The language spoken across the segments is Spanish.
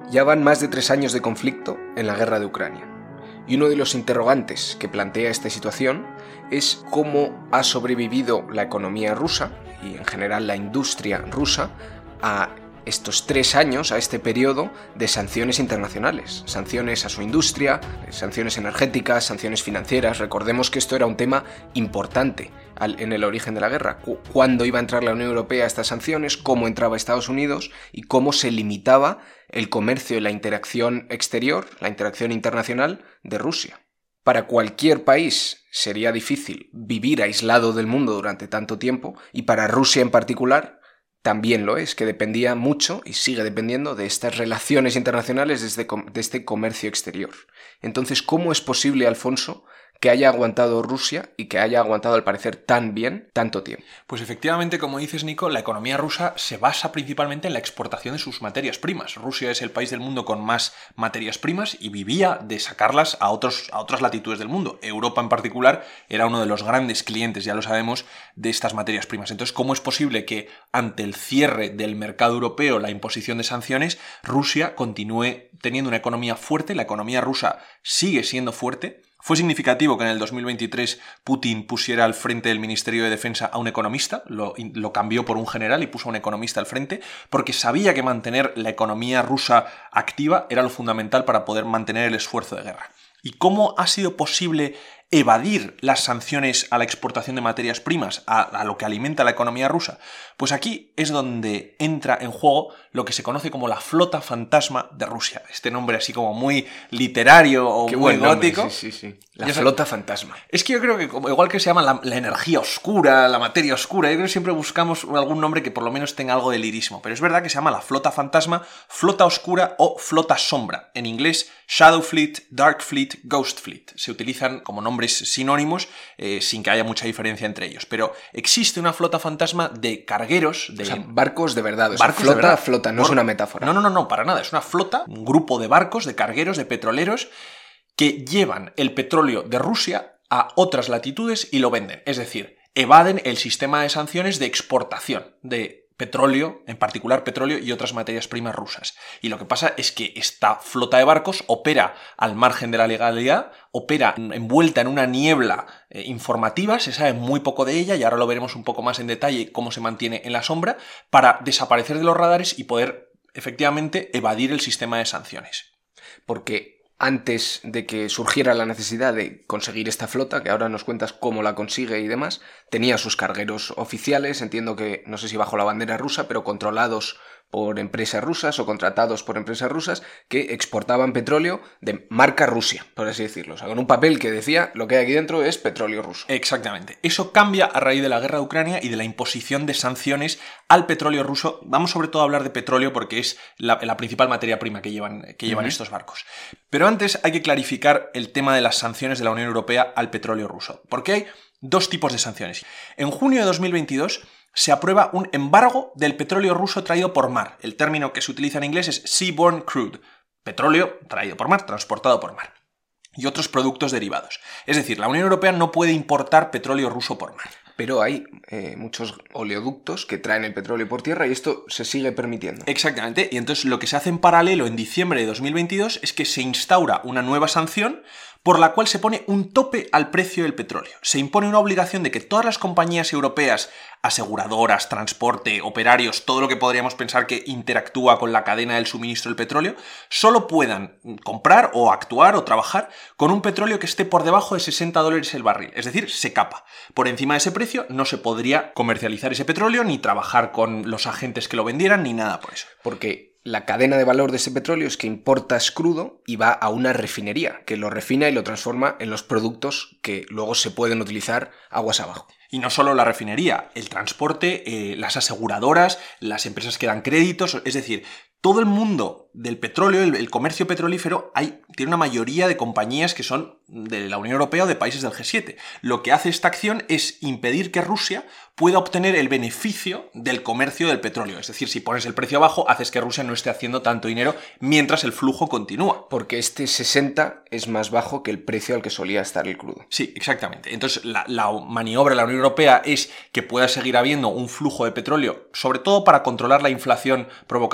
Ya van más de 3 años de conflicto en la guerra de Ucrania. Y uno de los interrogantes que plantea esta situación es cómo ha sobrevivido la economía rusa y en general la industria rusa a estos 3 años, a este periodo de sanciones internacionales. Sanciones a su industria, sanciones energéticas, sanciones financieras. Recordemos que esto era un tema importante en el origen de la guerra. Cuándo iba a entrar la Unión Europea a estas sanciones, cómo entraba Estados Unidos y cómo se limitaba el comercio y la interacción exterior, la interacción internacional de Rusia. Para cualquier país sería difícil vivir aislado del mundo durante tanto tiempo, y para Rusia en particular también lo es, que dependía mucho y sigue dependiendo de estas relaciones internacionales, de este comercio exterior. Entonces, ¿cómo es posible, Alfonso, que haya aguantado Rusia y que haya aguantado, al parecer, tan bien tanto tiempo? Pues efectivamente, como dices, Nico, la economía rusa se basa principalmente en la exportación de sus materias primas. Rusia es el país del mundo con más materias primas y vivía de sacarlas a otras latitudes del mundo. Europa en particular era uno de los grandes clientes, ya lo sabemos, de estas materias primas. Entonces, ¿cómo es posible que ante el cierre del mercado europeo, la imposición de sanciones, Rusia continúe teniendo una economía fuerte? La economía rusa sigue siendo fuerte. Fue significativo que en el 2023 Putin pusiera al frente del Ministerio de Defensa a un economista, lo cambió por un general y puso a un economista al frente, porque sabía que mantener la economía rusa activa era lo fundamental para poder mantener el esfuerzo de guerra. ¿Y cómo ha sido posible evadir las sanciones a la exportación de materias primas, a lo que alimenta la economía rusa? Pues aquí es donde entra en juego lo que se conoce como la flota fantasma de Rusia. Este nombre así como muy literario o Qué muy buen nombre, gótico. Sí. La flota fantasma. Es que yo creo que igual que se llama la energía oscura, la materia oscura, yo creo que siempre buscamos algún nombre que por lo menos tenga algo de lirismo. Pero es verdad que se llama la flota fantasma, flota oscura o flota sombra. En inglés, Shadow Fleet, Dark Fleet, Ghost Fleet. Se utilizan como nombres sinónimos sin que haya mucha diferencia entre ellos. Pero existe una flota fantasma de cargueros, de... O sea, barcos de verdad. Barcos flota, de verdad. flota, no es una metáfora. No, para nada. Es una flota, un grupo de barcos, de cargueros, de petroleros que llevan el petróleo de Rusia a otras latitudes y lo venden. Es decir, evaden el sistema de sanciones de exportación de petróleo, en particular petróleo y otras materias primas rusas. Y lo que pasa es que esta flota de barcos opera al margen de la legalidad, opera envuelta en una niebla informativa, se sabe muy poco de ella y ahora lo veremos un poco más en detalle cómo se mantiene en la sombra, para desaparecer de los radares y poder efectivamente evadir el sistema de sanciones. Porque antes de que surgiera la necesidad de conseguir esta flota, que ahora nos cuentas cómo la consigue y demás, tenía sus cargueros oficiales, entiendo que, no sé si bajo la bandera rusa, pero controlados por empresas rusas o contratados por empresas rusas que exportaban petróleo de marca Rusia, por así decirlo. O sea, con un papel que decía lo que hay aquí dentro es petróleo ruso. Exactamente. Eso cambia a raíz de la guerra de Ucrania y de la imposición de sanciones al petróleo ruso. Vamos sobre todo a hablar de petróleo porque es la principal materia prima que llevan estos barcos. Pero antes hay que clarificar el tema de las sanciones de la Unión Europea al petróleo ruso. Porque hay dos tipos de sanciones. En junio de 2022 se aprueba un embargo del petróleo ruso traído por mar. El término que se utiliza en inglés es seaborne crude, petróleo traído por mar, transportado por mar, y otros productos derivados. Es decir, la Unión Europea no puede importar petróleo ruso por mar. Pero hay muchos oleoductos que traen el petróleo por tierra y esto se sigue permitiendo. Exactamente, y entonces lo que se hace en paralelo en diciembre de 2022 es que se instaura una nueva sanción por la cual se pone un tope al precio del petróleo. Se impone una obligación de que todas las compañías europeas, aseguradoras, transporte, operarios, todo lo que podríamos pensar que interactúa con la cadena del suministro del petróleo, solo puedan comprar o actuar o trabajar con un petróleo que esté por debajo de $60 el barril. Es decir, se capa. Por encima de ese precio no se podría comercializar ese petróleo, ni trabajar con los agentes que lo vendieran, ni nada por eso. Porque la cadena de valor de ese petróleo es que importas crudo y va a una refinería, que lo refina y lo transforma en los productos que luego se pueden utilizar aguas abajo. Y no solo la refinería, el transporte, las aseguradoras, las empresas que dan créditos, es decir, todo el mundo del petróleo, el comercio petrolífero, tiene una mayoría de compañías que son de la Unión Europea o de países del G7. Lo que hace esta acción es impedir que Rusia pueda obtener el beneficio del comercio del petróleo. Es decir, si pones el precio abajo, haces que Rusia no esté haciendo tanto dinero mientras el flujo continúa. Porque este 60 es más bajo que el precio al que solía estar el crudo. Sí, exactamente. Entonces, la maniobra de la Unión Europea es que pueda seguir habiendo un flujo de petróleo, sobre todo para controlar la inflación provocada por los precios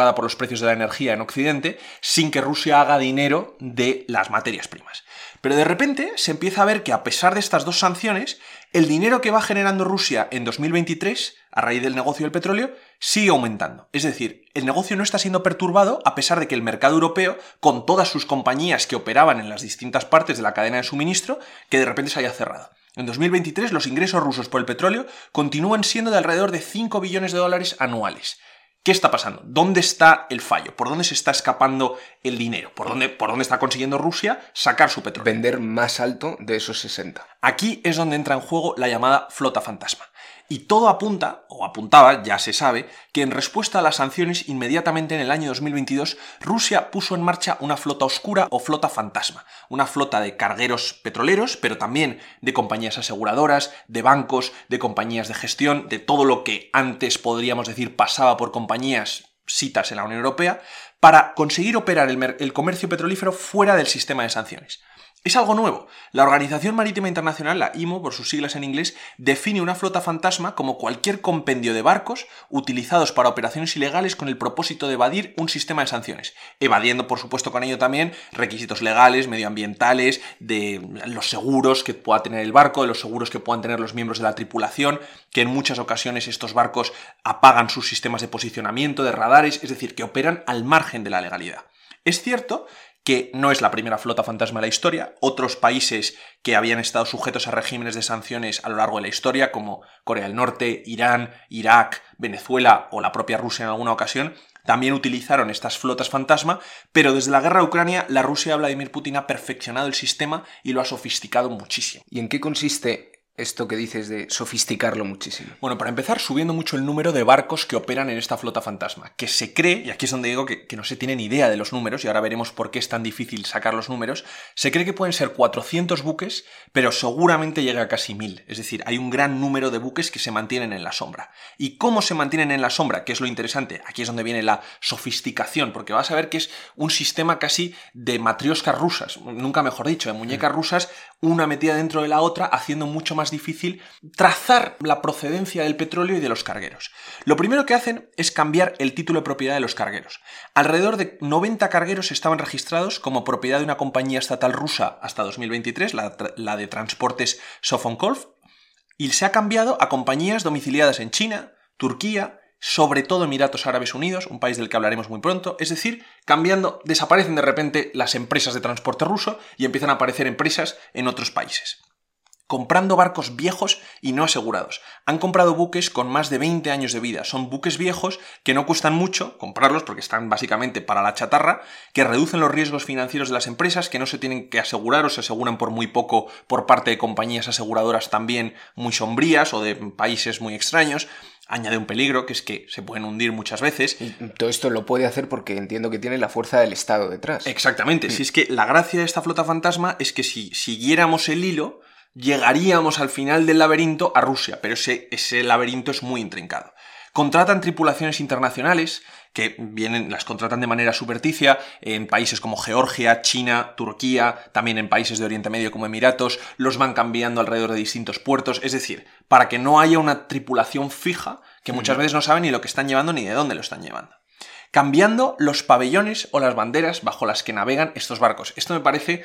precios de la energía en Occidente sin que Rusia haga dinero de las materias primas. Pero de repente se empieza a ver que a pesar de estas dos sanciones, el dinero que va generando Rusia en 2023, a raíz del negocio del petróleo, sigue aumentando. Es decir, el negocio no está siendo perturbado a pesar de que el mercado europeo, con todas sus compañías que operaban en las distintas partes de la cadena de suministro, que de repente se haya cerrado. En 2023 los ingresos rusos por el petróleo continúan siendo de alrededor de 5 billones de dólares anuales. ¿Qué está pasando? ¿Dónde está el fallo? ¿Por dónde se está escapando el dinero? ¿Por dónde está consiguiendo Rusia sacar su petróleo? Vender más alto de esos 60. Aquí es donde entra en juego la llamada flota fantasma. Y todo apunta, o apuntaba, ya se sabe, que en respuesta a las sanciones, inmediatamente en el año 2022, Rusia puso en marcha una flota oscura o flota fantasma. Una flota de cargueros petroleros, pero también de compañías aseguradoras, de bancos, de compañías de gestión, de todo lo que antes podríamos decir pasaba por compañías sitas en la Unión Europea, para conseguir operar el comercio petrolífero fuera del sistema de sanciones. Es algo nuevo. La Organización Marítima Internacional, la IMO, por sus siglas en inglés, define una flota fantasma como cualquier compendio de barcos utilizados para operaciones ilegales con el propósito de evadir un sistema de sanciones, evadiendo, por supuesto, con ello también requisitos legales, medioambientales, de los seguros que pueda tener el barco, de los seguros que puedan tener los miembros de la tripulación, que en muchas ocasiones estos barcos apagan sus sistemas de posicionamiento, de radares, es decir, que operan al margen de la legalidad. Es cierto que no es la primera flota fantasma de la historia. Otros países que habían estado sujetos a regímenes de sanciones a lo largo de la historia, como Corea del Norte, Irán, Irak, Venezuela o la propia Rusia en alguna ocasión, también utilizaron estas flotas fantasma, pero desde la guerra de Ucrania, la Rusia de Vladimir Putin ha perfeccionado el sistema y lo ha sofisticado muchísimo. ¿Y en qué consiste esto que dices de sofisticarlo muchísimo? Bueno, para empezar, subiendo mucho el número de barcos que operan en esta flota fantasma, que se cree, y aquí es donde digo que no se tiene ni idea de los números, y ahora veremos por qué es tan difícil sacar los números, se cree que pueden ser 400 buques, pero seguramente llega a casi 1000. Es decir, hay un gran número de buques que se mantienen en la sombra. ¿Y cómo se mantienen en la sombra? ¿Qué es lo interesante? Aquí es donde viene la sofisticación, porque vas a ver que es un sistema casi de matrioscas rusas, nunca mejor dicho, de muñecas rusas, una metida dentro de la otra, haciendo mucho más difícil trazar la procedencia del petróleo y de los cargueros. Lo primero que hacen es cambiar el título de propiedad de los cargueros. Alrededor de 90 cargueros estaban registrados como propiedad de una compañía estatal rusa hasta 2023, la de transportes Sofonkolf, y se ha cambiado a compañías domiciliadas en China, Turquía, sobre todo Emiratos Árabes Unidos, un país del que hablaremos muy pronto. Es decir, desaparecen de repente las empresas de transporte ruso y empiezan a aparecer empresas en otros países. Comprando barcos viejos y no asegurados. Han comprado buques con más de 20 años de vida. Son buques viejos que no cuestan mucho comprarlos porque están básicamente para la chatarra, que reducen los riesgos financieros de las empresas, que no se tienen que asegurar o se aseguran por muy poco por parte de compañías aseguradoras también muy sombrías o de países muy extraños. Añade un peligro, que es que se pueden hundir muchas veces. Y todo esto lo puede hacer porque entiendo que tiene la fuerza del Estado detrás. Exactamente. Si es que la gracia de esta flota fantasma es que si siguiéramos el hilo, llegaríamos al final del laberinto a Rusia, pero ese laberinto es muy intrincado. Contratan tripulaciones internacionales que las contratan de manera subrepticia en países como Georgia, China, Turquía, también en países de Oriente Medio como Emiratos, los van cambiando alrededor de distintos puertos, es decir, para que no haya una tripulación fija que muchas veces no saben ni lo que están llevando ni de dónde lo están llevando. Cambiando los pabellones o las banderas bajo las que navegan estos barcos. Esto me parece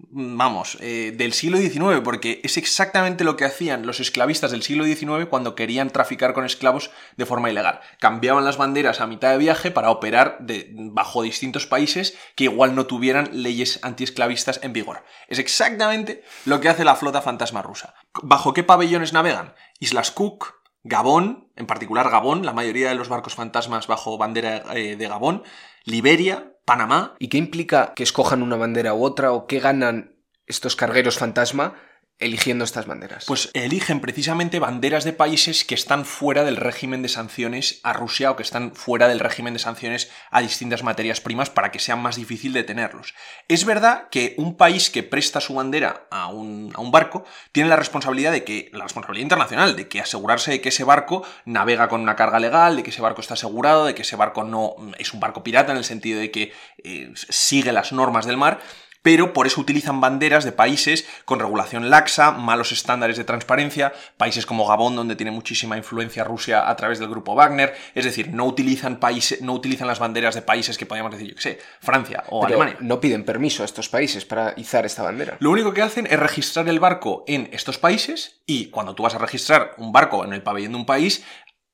del siglo XIX, porque es exactamente lo que hacían los esclavistas del siglo XIX cuando querían traficar con esclavos de forma ilegal. Cambiaban las banderas a mitad de viaje para operar bajo distintos países que igual no tuvieran leyes antiesclavistas en vigor. Es exactamente lo que hace la flota fantasma rusa. ¿Bajo qué pabellones navegan? Islas Cook, Gabón, en particular Gabón, la mayoría de los barcos fantasmas bajo bandera de Gabón, Liberia, Panamá. ¿Y qué implica que escojan una bandera u otra o qué ganan estos cargueros fantasma eligiendo estas banderas? Pues eligen precisamente banderas de países que están fuera del régimen de sanciones a Rusia o que están fuera del régimen de sanciones a distintas materias primas para que sea más difícil detenerlos. Es verdad que un país que presta su bandera a un barco tiene la responsabilidad internacional de que asegurarse de que ese barco navega con una carga legal, de que ese barco está asegurado, de que ese barco no es un barco pirata en el sentido de que sigue las normas del mar. pero por eso utilizan banderas de países con regulación laxa, malos estándares de transparencia, países como Gabón, donde tiene muchísima influencia Rusia a través del grupo Wagner, es decir, no utilizan las banderas de países que podríamos decir, yo qué sé, Francia o pero Alemania. No piden permiso a estos países para izar esta bandera. Lo único que hacen es registrar el barco en estos países y cuando tú vas a registrar un barco en el pabellón de un país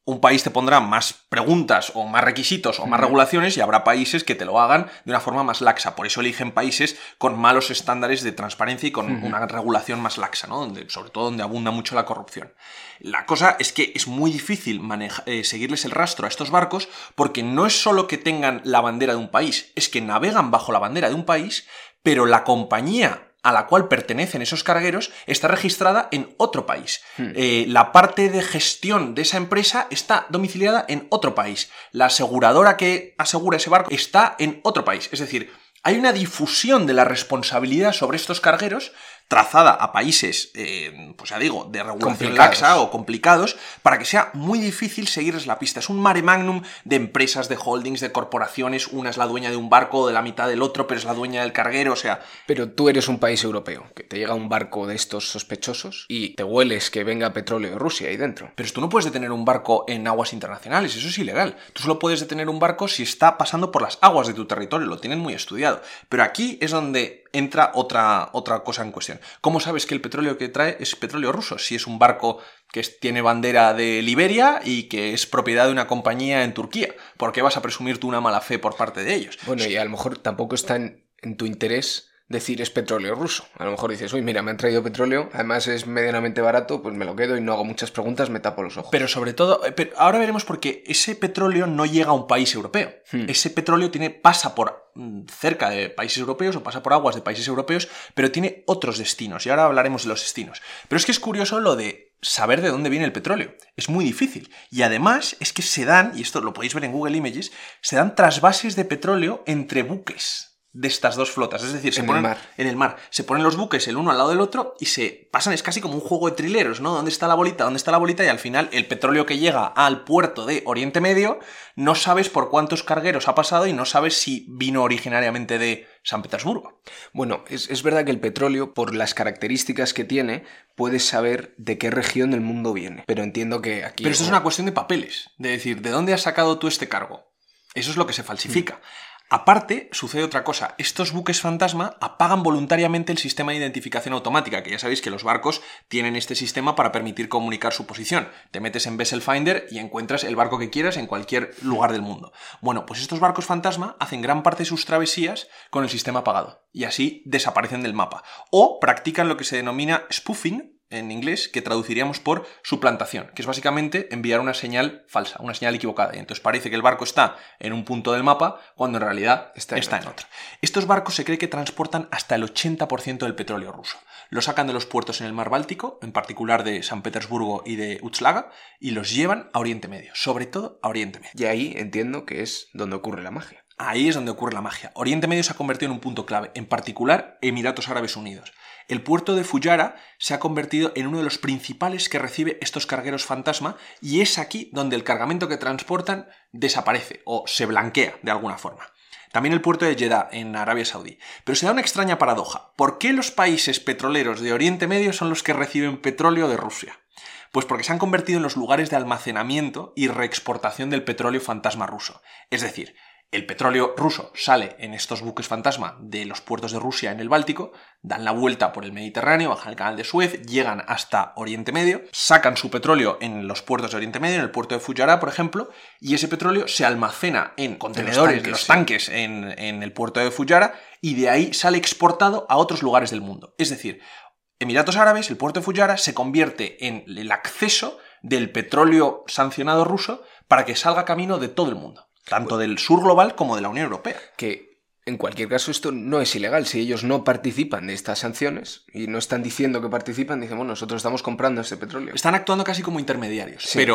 te pondrá más preguntas o más requisitos o más regulaciones y habrá países que te lo hagan de una forma más laxa. Por eso eligen países con malos estándares de transparencia y con una regulación más laxa, ¿no? Sobre todo donde abunda mucho la corrupción. La cosa es que es muy difícil seguirles el rastro a estos barcos porque no es solo que tengan la bandera de un país, es que navegan bajo la bandera de un país, pero la compañía a la cual pertenecen esos cargueros está registrada en otro país. La parte de gestión de esa empresa está domiciliada en otro país. La aseguradora que asegura ese barco está en otro país. Es decir, hay una difusión de la responsabilidad sobre estos cargueros trazada a países, pues ya digo, de regulación laxa o complicados, para que sea muy difícil seguirles la pista. Es un mare magnum de empresas, de holdings, de corporaciones. Una es la dueña de un barco, de la mitad del otro, pero es la dueña del carguero, o sea... Pero tú eres un país europeo, que te llega un barco de estos sospechosos y te hueles que venga petróleo de Rusia ahí dentro. Pero tú no puedes detener un barco en aguas internacionales, eso es ilegal. Tú solo puedes detener un barco si está pasando por las aguas de tu territorio, lo tienen muy estudiado. Pero aquí es donde entra otra cosa en cuestión. ¿Cómo sabes que el petróleo que trae es petróleo ruso? Si es un barco que tiene bandera de Liberia y que es propiedad de una compañía en Turquía. ¿Por qué vas a presumir tú una mala fe por parte de ellos? Bueno, y a lo mejor tampoco está en tu interés decir es petróleo ruso. A lo mejor dices, uy, mira, me han traído petróleo, además es medianamente barato, pues me lo quedo y no hago muchas preguntas, me tapo los ojos. Pero sobre todo, ahora veremos por qué ese petróleo no llega a un país europeo. Ese petróleo pasa por cerca de países europeos o pasa por aguas de países europeos, pero tiene otros destinos, y ahora hablaremos de los destinos. Pero es que es curioso lo de saber de dónde viene el petróleo. Es muy difícil. Y además es que se dan, y esto lo podéis ver en Google Images, se dan trasvases de petróleo entre buques de estas dos flotas, es decir, en el mar. Se ponen los buques el uno al lado del otro y se pasan, es casi como un juego de trileros, ¿no? ¿Dónde está la bolita? ¿Dónde está la bolita? Y al final el petróleo que llega al puerto de Oriente Medio no sabes por cuántos cargueros ha pasado y no sabes si vino originariamente de San Petersburgo. Bueno, es verdad que el petróleo, por las características que tiene, puedes saber de qué región del mundo viene. Pero entiendo que aquí... Pero esto es una cuestión de papeles, de decir, ¿de dónde has sacado tú este cargo? Eso es lo que se falsifica. Aparte, sucede otra cosa. Estos buques fantasma apagan voluntariamente el sistema de identificación automática, que ya sabéis que los barcos tienen este sistema para permitir comunicar su posición. Te metes en Vessel Finder y encuentras el barco que quieras en cualquier lugar del mundo. Bueno, pues estos barcos fantasma hacen gran parte de sus travesías con el sistema apagado y así desaparecen del mapa. O practican lo que se denomina spoofing, en inglés, que traduciríamos por suplantación, que es básicamente enviar una señal falsa, una señal equivocada. Y entonces parece que el barco está en un punto del mapa cuando en realidad está en otro. Estos barcos se cree que transportan hasta el 80% del petróleo ruso. Lo sacan de los puertos en el mar Báltico, en particular de San Petersburgo y de Ustlaga, y los llevan a Oriente Medio, sobre todo a Oriente Medio. Y ahí entiendo que es donde ocurre la magia. Ahí es donde ocurre la magia. Oriente Medio se ha convertido en un punto clave, en particular Emiratos Árabes Unidos. El puerto de Fujairah se ha convertido en uno de los principales que recibe estos cargueros fantasma y es aquí donde el cargamento que transportan desaparece o se blanquea de alguna forma. También el puerto de Jeddah, en Arabia Saudí. Pero se da una extraña paradoja. ¿Por qué los países petroleros de Oriente Medio son los que reciben petróleo de Rusia? Pues porque se han convertido en los lugares de almacenamiento y reexportación del petróleo fantasma ruso. Es decir, el petróleo ruso sale en estos buques fantasma de los puertos de Rusia en el Báltico, dan la vuelta por el Mediterráneo, bajan el canal de Suez, llegan hasta Oriente Medio, sacan su petróleo en los puertos de Oriente Medio, en el puerto de Fujairah, por ejemplo, y ese petróleo se almacena en contenedores, los tanques en el puerto de Fujairah, y de ahí sale exportado a otros lugares del mundo. Es decir, Emiratos Árabes, el puerto de Fujairah, se convierte en el acceso del petróleo sancionado ruso para que salga camino de todo el mundo. Tanto del sur global como de la Unión Europea. Que, en cualquier caso, esto no es ilegal. Si ellos no participan de estas sanciones y no están diciendo que participan, dicen, bueno, nosotros estamos comprando este petróleo. Están actuando casi como intermediarios. Sí. Pero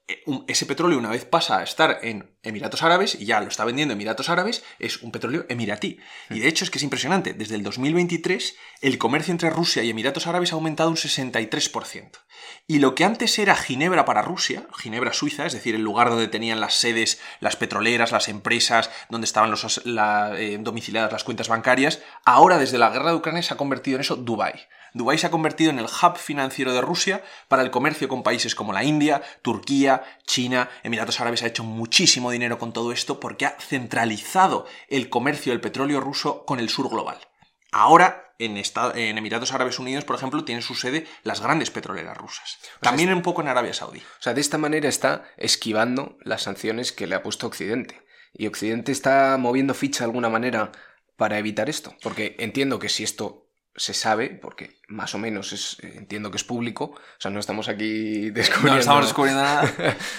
ese petróleo, una vez pasa a estar en Emiratos Árabes, y ya lo está vendiendo Emiratos Árabes, es un petróleo emiratí. Y de hecho es que es impresionante. Desde el 2023, el comercio entre Rusia y Emiratos Árabes ha aumentado un 63%. Y lo que antes era Ginebra para Rusia, Ginebra Suiza, es decir, el lugar donde tenían las sedes, las petroleras, las empresas, donde estaban domiciliadas las cuentas bancarias, ahora desde la guerra de Ucrania se ha convertido en eso Dubái. Dubái se ha convertido en el hub financiero de Rusia para el comercio con países como la India, Turquía, China. Emiratos Árabes ha hecho muchísimo dinero con todo esto porque ha centralizado el comercio del petróleo ruso con el sur global. Ahora, en Emiratos Árabes Unidos, por ejemplo, tienen su sede las grandes petroleras rusas. También un poco en Arabia Saudí. O sea, de esta manera está esquivando las sanciones que le ha puesto Occidente. ¿Y Occidente está moviendo ficha de alguna manera para evitar esto? Porque entiendo que si esto se sabe, porque más o menos entiendo que es público, o sea, no estamos aquí descubriendo... No estamos descubriendo nada.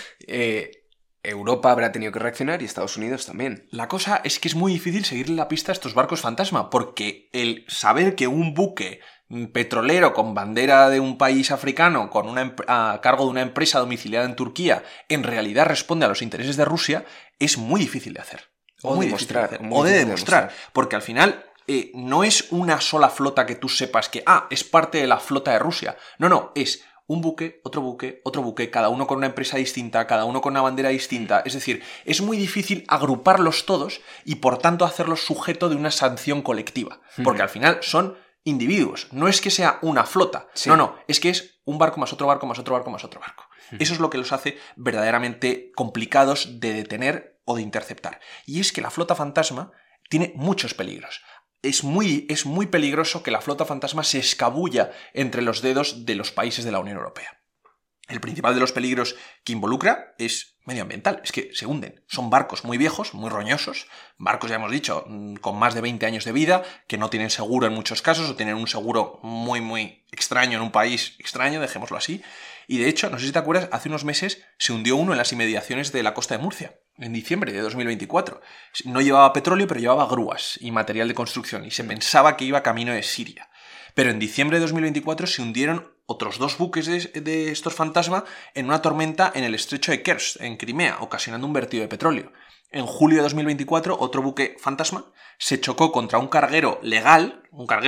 Europa habrá tenido que reaccionar y Estados Unidos también. La cosa es que es muy difícil seguirle la pista a estos barcos fantasma, porque el saber que un buque petrolero con bandera de un país africano a cargo de una empresa domiciliada en Turquía en realidad responde a los intereses de Rusia es muy difícil de hacer. O de demostrar. Porque al final... no es una sola flota que tú sepas que, es parte de la flota de Rusia. No, es un buque, otro buque, otro buque, cada uno con una empresa distinta, cada uno con una bandera distinta. Es decir, es muy difícil agruparlos todos y por tanto hacerlos sujeto de una sanción colectiva. Porque al final son individuos. No es que sea una flota. Sí. No, es que es un barco más otro barco más otro barco más otro barco. Eso es lo que los hace verdaderamente complicados de detener o de interceptar. Y es que la flota fantasma tiene muchos peligros. Es muy peligroso que la flota fantasma se escabulla entre los dedos de los países de la Unión Europea. El principal de los peligros que involucra es medioambiental, es que se hunden. Son barcos muy viejos, muy roñosos, barcos, ya hemos dicho, con más de 20 años de vida, que no tienen seguro en muchos casos, o tienen un seguro muy extraño en un país extraño, dejémoslo así. Y de hecho, no sé si te acuerdas, hace unos meses se hundió uno en las inmediaciones de la costa de Murcia, en diciembre de 2024. No llevaba petróleo, pero llevaba grúas y material de construcción, y se pensaba que iba camino de Siria. Pero en diciembre de 2024 se hundieron otros 2 buques de estos fantasma en una tormenta en el estrecho de Kerch, en Crimea, ocasionando un vertido de petróleo. En julio de 2024, otro buque fantasma se chocó contra un carguero legal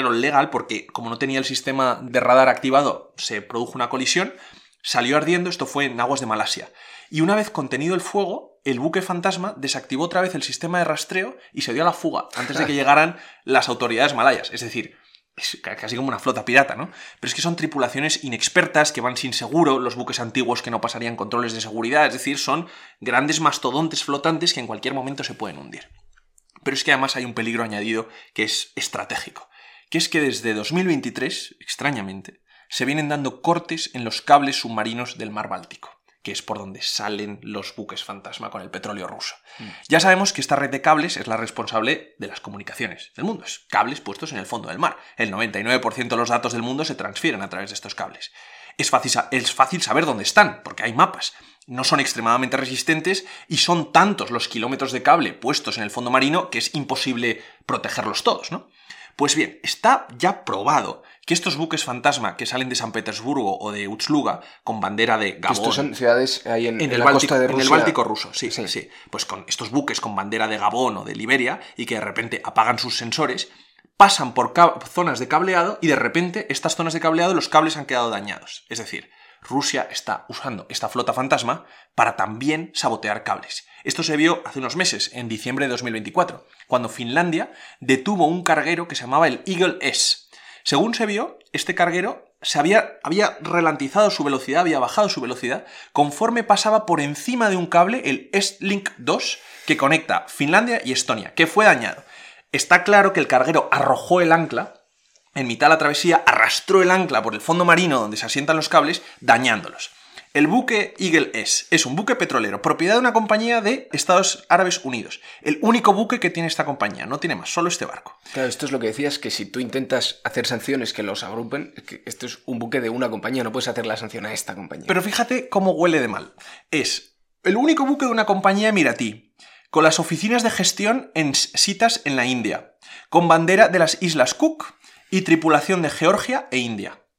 porque como no tenía el sistema de radar activado, se produjo una colisión, salió ardiendo, esto fue en aguas de Malasia. Y una vez contenido el fuego, el buque fantasma desactivó otra vez el sistema de rastreo y se dio a la fuga antes de que llegaran las autoridades malayas. Es decir, es casi como una flota pirata, ¿no? Pero es que son tripulaciones inexpertas que van sin seguro, los buques antiguos que no pasarían controles de seguridad, es decir, son grandes mastodontes flotantes que en cualquier momento se pueden hundir. Pero es que además hay un peligro añadido que es estratégico, que es que desde 2023, extrañamente, se vienen dando cortes en los cables submarinos del mar Báltico, que es por donde salen los buques fantasma con el petróleo ruso. Ya sabemos que esta red de cables es la responsable de las comunicaciones del mundo. Es cables puestos en el fondo del mar. El 99% de los datos del mundo se transfieren a través de estos cables. Es fácil saber dónde están, porque hay mapas. No son extremadamente resistentes y son tantos los kilómetros de cable puestos en el fondo marino que es imposible protegerlos todos, ¿no? Pues bien, está ya probado que estos buques fantasma que salen de San Petersburgo o de Ust-Luga con bandera de Gabón... Estos son ciudades ahí en la costa de Rusia. En el Báltico ruso, sí. Pues con estos buques con bandera de Gabón o de Liberia y que de repente apagan sus sensores, pasan por zonas de cableado y de repente estas zonas de cableado los cables han quedado dañados. Es decir, Rusia está usando esta flota fantasma para también sabotear cables. Esto se vio hace unos meses, en diciembre de 2024, cuando Finlandia detuvo un carguero que se llamaba el Eagle S. Según se vio, este carguero había ralentizado su velocidad, había bajado su velocidad, conforme pasaba por encima de un cable, el EstLink 2, que conecta Finlandia y Estonia, que fue dañado. Está claro que el carguero arrojó el ancla en mitad de la travesía, arrastró el ancla por el fondo marino donde se asientan los cables, dañándolos. El buque Eagle S es un buque petrolero, propiedad de una compañía de Estados Árabes Unidos. El único buque que tiene esta compañía, no tiene más, solo este barco. Claro, esto es lo que decías, que si tú intentas hacer sanciones que los agrupen, es que esto es un buque de una compañía, no puedes hacer la sanción a esta compañía. Pero fíjate cómo huele de mal. Es el único buque de una compañía emiratí, con las oficinas de gestión en sitas en la India, con bandera de las Islas Cook y tripulación de Georgia e India.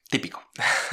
Típico.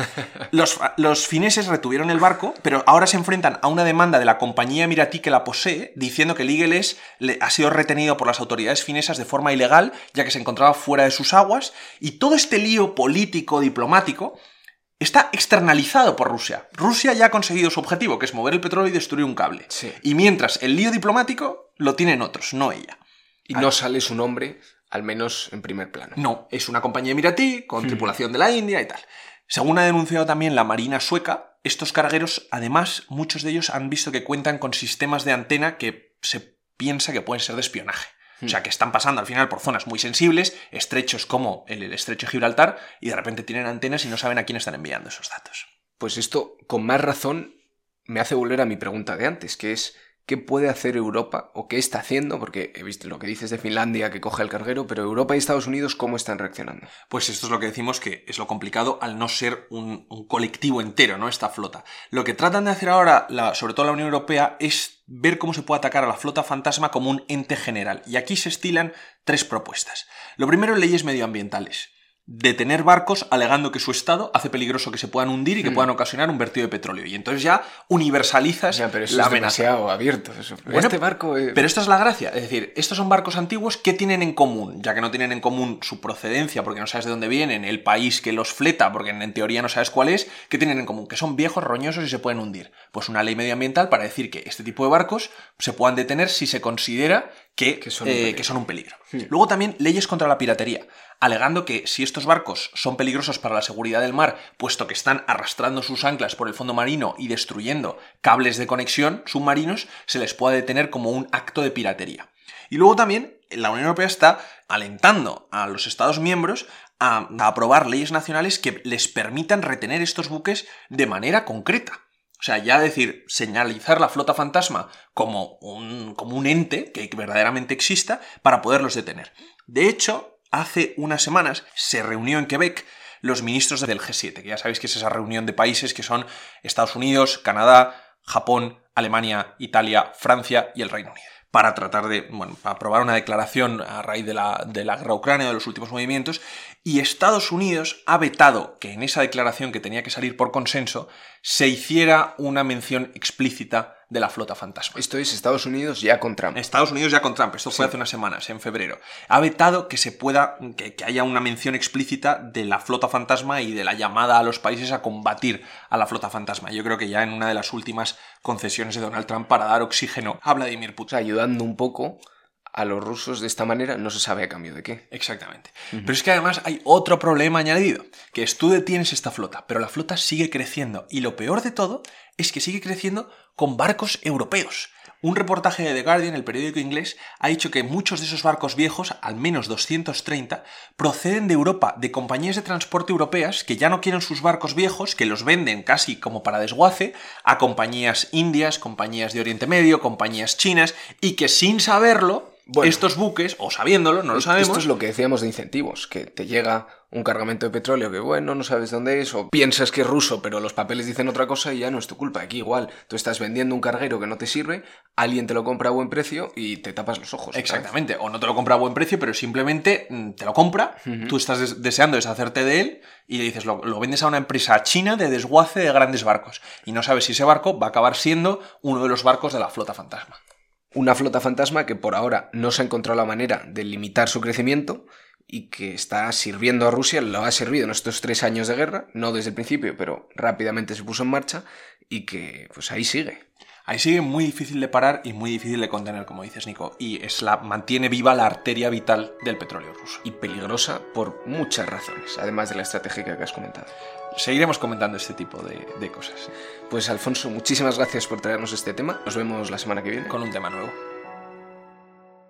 Los fineses retuvieron el barco, pero ahora se enfrentan a una demanda de la compañía emiratí que la posee, diciendo que el Eagle ha sido retenido por las autoridades finesas de forma ilegal, ya que se encontraba fuera de sus aguas, y todo este lío político, diplomático, está externalizado por Rusia. Rusia ya ha conseguido su objetivo, que es mover el petróleo y destruir un cable. Sí. Y mientras el lío diplomático lo tienen otros, no ella. Y no sale su nombre, al menos en primer plano. No, es una compañía emiratí con tripulación de la India y tal. Según ha denunciado también la Marina sueca, estos cargueros, además, muchos de ellos han visto que cuentan con sistemas de antena que se piensa que pueden ser de espionaje. O sea, que están pasando al final por zonas muy sensibles, estrechos como el estrecho de Gibraltar, y de repente tienen antenas y no saben a quién están enviando esos datos. Pues esto, con más razón, me hace volver a mi pregunta de antes, que es ¿qué puede hacer Europa o qué está haciendo? Porque he visto lo que dices de Finlandia, que coge el carguero, pero Europa y Estados Unidos, ¿cómo están reaccionando? Pues esto es lo que decimos que es lo complicado al no ser un colectivo entero, ¿no? Esta flota. Lo que tratan de hacer ahora, sobre todo la Unión Europea, es ver cómo se puede atacar a la flota fantasma como un ente general. Y aquí se estilan 3 propuestas. Lo primero, leyes medioambientales. Detener barcos alegando que su estado hace peligroso que se puedan hundir y que puedan ocasionar un vertido de petróleo. Y entonces ya universalizas pero eso la es amenaza. Demasiado abierto. Eso. Bueno, este barco... Pero esta es la gracia. Es decir, estos son barcos antiguos. ¿Qué tienen en común? Ya que no tienen en común su procedencia, porque no sabes de dónde vienen, el país que los fleta, porque en teoría no sabes cuál es, ¿qué tienen en común? Que son viejos, roñosos y se pueden hundir. Pues una ley medioambiental para decir que este tipo de barcos se puedan detener si se considera que son un peligro. Luego también leyes contra la piratería, alegando que si estos barcos son peligrosos para la seguridad del mar, puesto que están arrastrando sus anclas por el fondo marino y destruyendo cables de conexión submarinos, se les puede detener como un acto de piratería. Y luego también la Unión Europea está alentando a los Estados miembros a aprobar leyes nacionales que les permitan retener estos buques de manera concreta. O sea, ya decir, señalizar la flota fantasma como un ente que verdaderamente exista para poderlos detener. De hecho, hace unas semanas se reunió en Quebec los ministros del G7, que ya sabéis que es esa reunión de países que son Estados Unidos, Canadá, Japón, Alemania, Italia, Francia y el Reino Unido, para tratar de aprobar una declaración a raíz de la guerra ucrania, de los últimos movimientos, y Estados Unidos ha vetado que en esa declaración, que tenía que salir por consenso, se hiciera una mención explícita de la flota fantasma. Esto es Estados Unidos ya con Trump. Estados Unidos ya con Trump, esto fue hace unas semanas, en febrero. Ha vetado que que haya una mención explícita de la flota fantasma y de la llamada a los países a combatir a la flota fantasma. Yo creo que ya en una de las últimas concesiones de Donald Trump para dar oxígeno a Vladimir Putin. O sea, ayudando un poco a los rusos de esta manera, no se sabe a cambio de qué. Exactamente. Pero es que además hay otro problema añadido, que es tú detienes esta flota, pero la flota sigue creciendo. Y lo peor de todo es que sigue creciendo con barcos europeos. Un reportaje de The Guardian, el periódico inglés, ha dicho que muchos de esos barcos viejos, al menos 230, proceden de Europa, de compañías de transporte europeas que ya no quieren sus barcos viejos, que los venden casi como para desguace, a compañías indias, compañías de Oriente Medio, compañías chinas, y que sin saberlo, estos buques, o sabiéndolo, no lo sabemos... Esto es lo que decíamos de incentivos, que te llega un cargamento de petróleo que, no sabes dónde es, o piensas que es ruso, pero los papeles dicen otra cosa y ya no es tu culpa. Aquí igual, tú estás vendiendo un carguero que no te sirve, alguien te lo compra a buen precio y te tapas los ojos. Exactamente, ¿sabes? O no te lo compra a buen precio, pero simplemente te lo compra, tú estás deseando deshacerte de él y le dices, lo vendes a una empresa china de desguace de grandes barcos. Y no sabes si ese barco va a acabar siendo uno de los barcos de la flota fantasma. Una flota fantasma que por ahora no se ha encontrado la manera de limitar su crecimiento y que está sirviendo a Rusia, lo ha servido en estos 3 años de guerra, no desde el principio, pero rápidamente se puso en marcha y que pues ahí sigue. Ahí sigue muy difícil de parar y muy difícil de contener, como dices, Nico, y mantiene viva la arteria vital del petróleo ruso. Y peligrosa por muchas razones, además de la estratégica que has comentado. Seguiremos comentando este tipo de cosas. Pues Alfonso, muchísimas gracias por traernos este tema. Nos vemos la semana que viene. Con un tema nuevo.